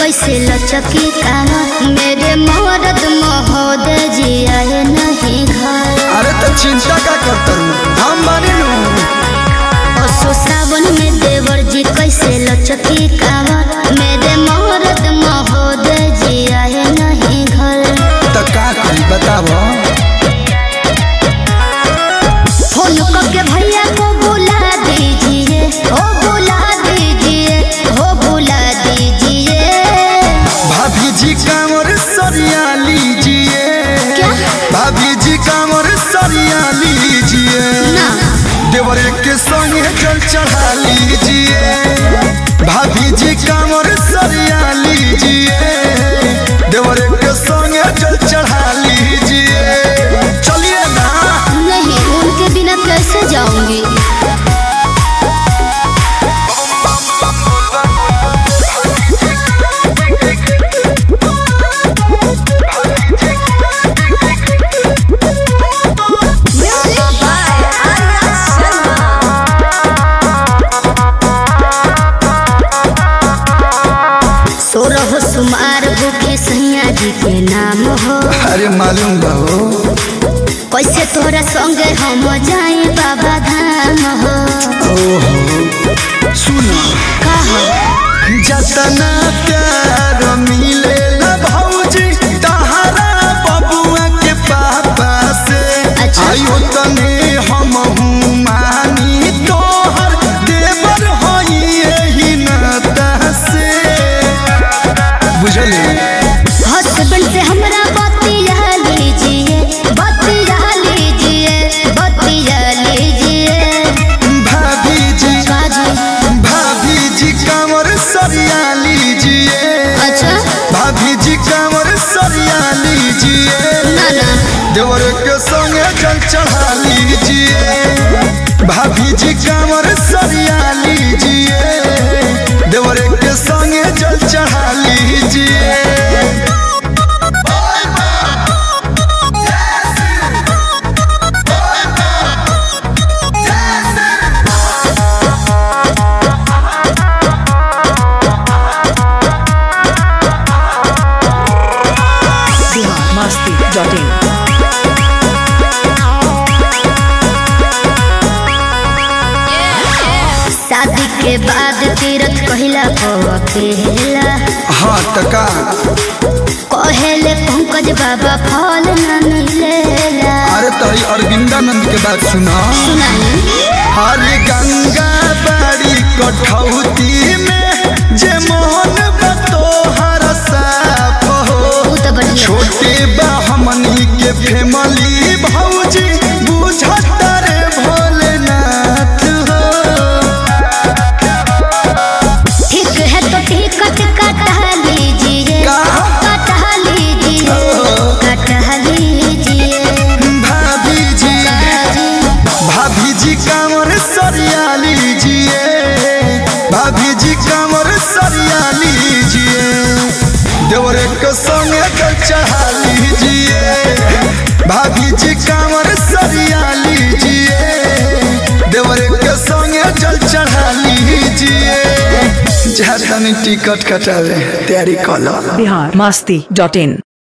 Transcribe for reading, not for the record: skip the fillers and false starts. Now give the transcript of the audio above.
कैसे लचकी कामर मेरे मरद महोदय जी आए नहीं घर। अरे तो चिंता का करता हम बानी असो सावन में देवर जी कैसे लचकी कामर मेरे मरद महोदय जी आए नहीं घर। तो का करी बताओ। फोन करके भैया को बुला दीजिए, हो बुला दीजिए, हो बुला दीजिए। भाभी जी कांवर सरिया लीजिए। क्या? भाभी जी कांवर सरिया लीजिए ना। देवरे के संगे जल चढ़ा लीजिए। भाभी जी कांवर सरिया लीजिए देवरे के संगे जल चढ़ा लीजिए। चलिए ना। नहीं, उनके बिना कैसे जाऊंगी। सोरह सुमार भूखे सैया जी के नाम हो। अरे मालूम बहो कैसे तोरा संगे हम जाए बाबा धाम हो। सुनो कहो जतना प्यार मिले ना भौजी तहरा बबुआ के पापा से। अच्छा। आयो तने हम हूँ मानी तोहर देवर होई यही नाता से। बुझले हस्बैंड से हमरा बतिया लीजिए, बतिया लीजिए, बतिया लीजिए। भाभी जी काजी। भाभी जी कांवर सरिया लीजिए। अच्छा। भाभी जी कांवर सरिया लीजिए ना ना। देवर के संगे जल चढ़ा लीजिए। भाभी जी कांवर सरिया लीजिए देवर के संगे जल चढ़ा लीजिए। masti.in शादी के बाद तीरथ कहला पवेला। हाँ टका कहेले पंकज बाबा फल न मिलेला। अरे तई अरविंदानंद के बात सुना। सुनाई। हरे गंगा बाड़ी कठौती में जे मोहन बतोहर साफ हो। उ तो बढ़िया। छोटे बा हमनी के फैमिली भौजी बुझत रे भोलेनाथ हो। ठीक है तो टिकट कटा लीजिए, का? कटा लीजिए, कटा लीजिए। भाभी जी भाभी जी कांवर सरिया लीजिए। भाभी जी कांवर सरिया लीजिए देवर के संगे जल चढ़ा लीजिए। भाभी जी कांवर सरिया लीजिए देवर के संगे जल चढ़ा लीजिए। जहाँ टिकट कटावे तैयारी कर लो। biharmasti.in